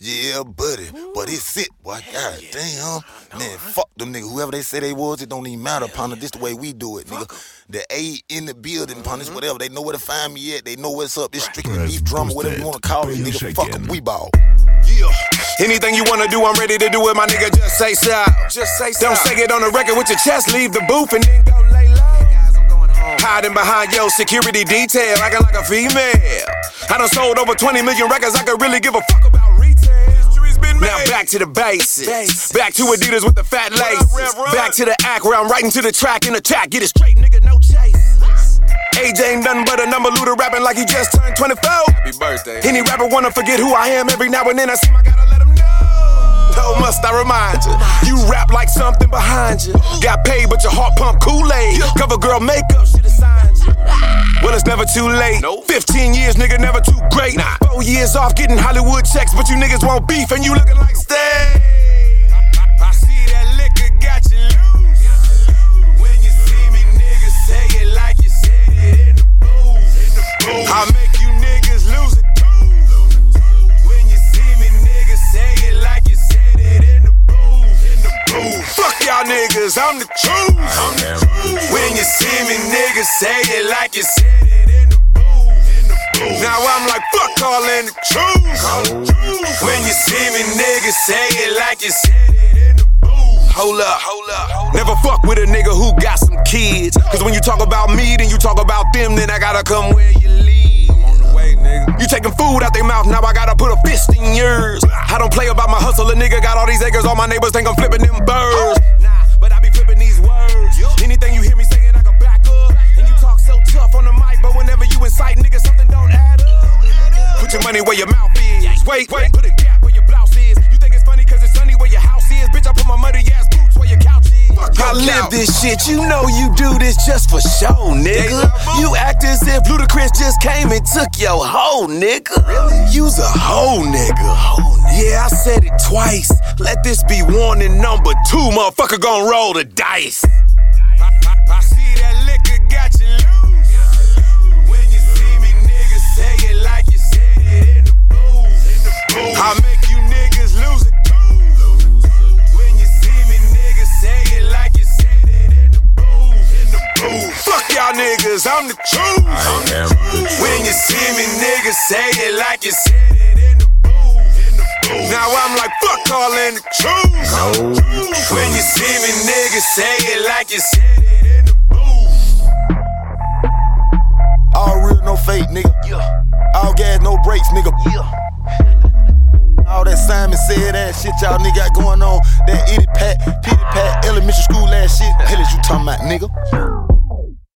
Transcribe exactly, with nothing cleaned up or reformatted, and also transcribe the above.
Yeah, buddy. But it's it, boy. God damn. Man, fuck them niggas. Whoever they say they was, it don't even matter, partner. This the way we do it, nigga. The A in the building, partner. Mm-hmm. Whatever. They know where to find me at. They know what's up. This strictly beef drama, whatever you want to call it, nigga. Fuck them. We ball. Yeah. Anything you wanna do, I'm ready to do it, my nigga. Just say so. Just say so. Don't say it on the record with your chest. Leave the booth and then go lay low. Hiding behind your security detail, acting like a female. I done sold over twenty million records. I could really give a fuck about retail. Now back to the basics. Basics. Back to Adidas with the fat laces. Run, run, run. Back to the act where I'm writing to the track in the track. Get it straight, nigga, no chase. Age ain't nothing but a number. Luda rapping like he just turned twenty-four. Happy birthday. Any rapper wanna forget who I am every now and then. I seem I gotta let him know. Oh, must I remind you? You rap like something behind you. Got paid, but your heart pump Kool-Aid. Cover girl makeup, shit assigned you. Well, it's never too late. Fifteen years, nigga, never too great. Four years off getting Hollywood checks, but you niggas want beef and you looking like steak. I see that liquor got you loose. When you see me, niggas say it like you said it in the booth. I make you niggas lose it too. When you see me, niggas say it like you said it in the booth. Fuck y'all niggas, I'm the truth. I'm the truth. When you see me, niggas say it like you said it in the booth. Now I'm like, fuck calling the truth. When you see me, niggas say it like you said it in the booth. Hold up, hold up. Never fuck with a nigga who got some kids. Cause when you talk about me, then you talk about them, then I gotta come where you live. I'm on the way, nigga. You taking food out their mouth, now I gotta put a fist in yours. I don't play about my hustle, a nigga got all these acres, all my neighbors think I'm flipping them birds. Nah, but I be flipping these words. Anything you hear me saying, I can back up. And you talk so tough on the mic, but whenever you incite, nigga, something don't add up. Put your money where your mouth is. Wait, wait, put a gap where your blouse is. You think it's funny cause it's sunny where your house is. Bitch, I put my muddy ass boots where your couch is. I live this shit, you know you do this just for show, nigga. You act as if Ludacris just came and took your hoe, nigga. You's a hoe, nigga. Yeah, I said it twice. Let this be warning number two, motherfucker gon' roll the dice. I see that liquor got you loose. When you see me, niggas say it like you said it in the booth. I make you niggas lose it too. When you see me, niggas say it like you said it in the booth. Fuck y'all niggas, I'm the truth. I am the truth. When you see me, niggas say it like you said it in the booth. Now I'm like, fuck calling the truth. No. When you see me, niggas say it like you said it in the booth. All real, no fake, nigga. Yeah. All gas, no brakes, nigga. Yeah. All that Simon said ass shit y'all nigga got going on. That itty pat, pity pat, elementary school ass shit. Hell is you talking about, nigga?